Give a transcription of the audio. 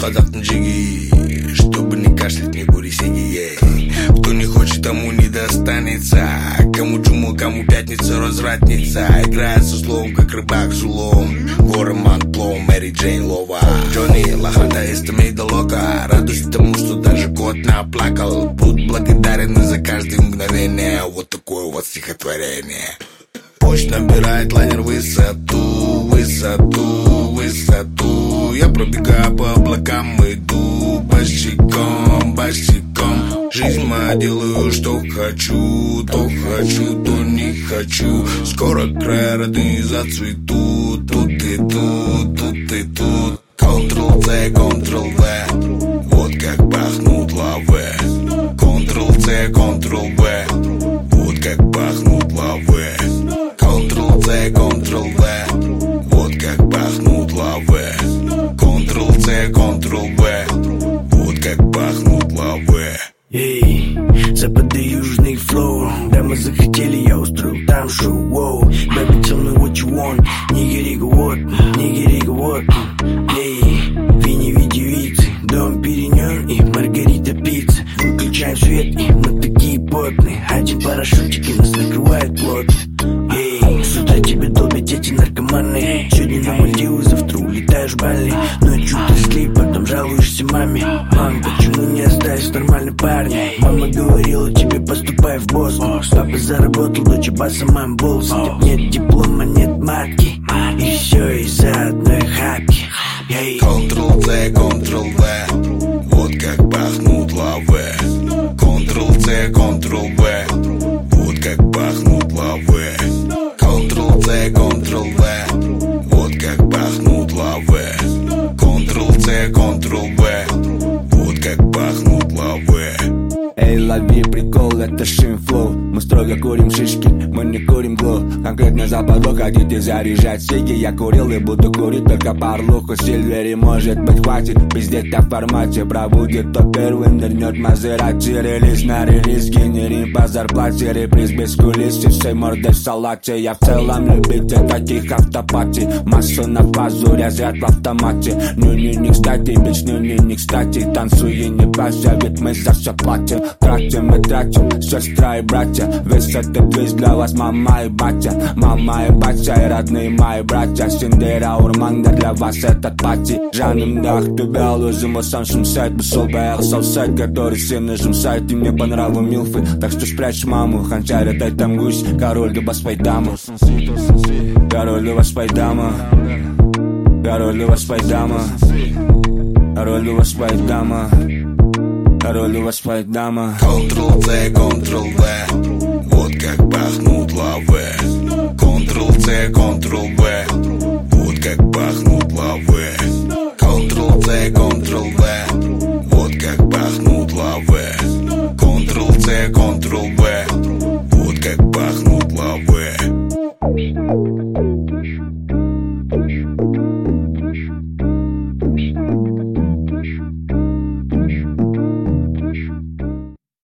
қазақтың жеги, чтобы не кашлять, не курить сиги. Кто не хочет, тому не достанется. Кому чуму, кому пятница, развратница. Играет со словом, как рыбак с улом. Гореман, плом, Мэри Джейн, Лова. Джонни, лохота из Томейда Лока. Радуюсь тому, что даже кот наплакал. Будь благодарен за каждое мгновение. Вот такое вот стихотворение. Почта набирает лайнер высоту, высоту, высоту. Я пробегаю по облакам, иду босиком, босиком. Жизнь моя, делаю, что хочу, то не хочу. Скоро края роды зацветут, тут и тут, тут и тут. Ctrl-C, Ctrl-V, вот как пахнут лавы. Ctrl-C, Ctrl-V, вот как пахнут лавы. Ctrl-C, Ctrl-V, вот как пахнут лавы. Ctrl-C, Ctrl-V, вот как пахнут лавы. Эй, запады южный флоу. Да мы захотели, я устроил там шоу. Воу, baby, tell me what you want. Нигерига вот, нигерига вот. Эй, вини девицы, дом Периньон и Маргарита пицца. Выключаем свет, и мы такие потные. Один парашютик, и нас накрывает плотно. Эй, с утра тебя долбят эти наркоманы. Сегодня на Мальдивы, завтра улетаешь в Бали. Ночью ты слип, потом жалуешься маме. Мам, почему не остались нормальные парни? Мама говорила тебе, поступай в Бостон. Папа заработал, дочь баса, мам болс. Нет диплома, нет матки. И все из-за одной хапки. Ctrl-C, Ctrl-V, вот как пахнут лавы. Ctrl-C, Ctrl-V, вот как пахнут лавы. Ctrl-C, Ctrl-V, вот как пахнут лавы. Ctrl-C, Ctrl-V, вот как пахнут лавы. Эй, лови прикол, это шимфлоу. Мы строго курим шишки, мы не курим гло. Конкретно западло, хотите заряжать сиги. Я курил и буду курить только парлуху. Сильвери, может быть, хватит пиздеть о формате. Пробудет, то первым нырнет Мазерати. Релиз на релиз, генерим по зарплате. Реприз без кулис и всей мордой в салате. Я в целом любитель таких автопатий. Массу на фазу, разряд в автомате. Ну-не, не кстати, бич, ну-не, не кстати. Танцуй и не бася, ведь мы за все платим. Тратим и тратим, сестра и братья. Весь этот весь для вас мама и батя. Мама и батя и родные мои братья. Синдера, Урманда, для вас этот пати. Жаным дах, тебя лозим, а сам шумсайт. Бысол поехал сайт, который сильно жумсайт. И мне по нраву милфы, так что спрячь маму. Ханчарь, дай там гусь, король люба спайдама. Король люба спайдама. Король люба спайдама. Король люба спайдама. Король у вас спайдама. Ctrl-C, Ctrl-V, вот как пахнут лавы. Ctrl-C, Ctrl-V, вот как пахнут лавы. Ctrl-C, Ctrl-V, вот как пахнут лавы. Ctrl-C, Ctrl-V, вот как пахнут лавы.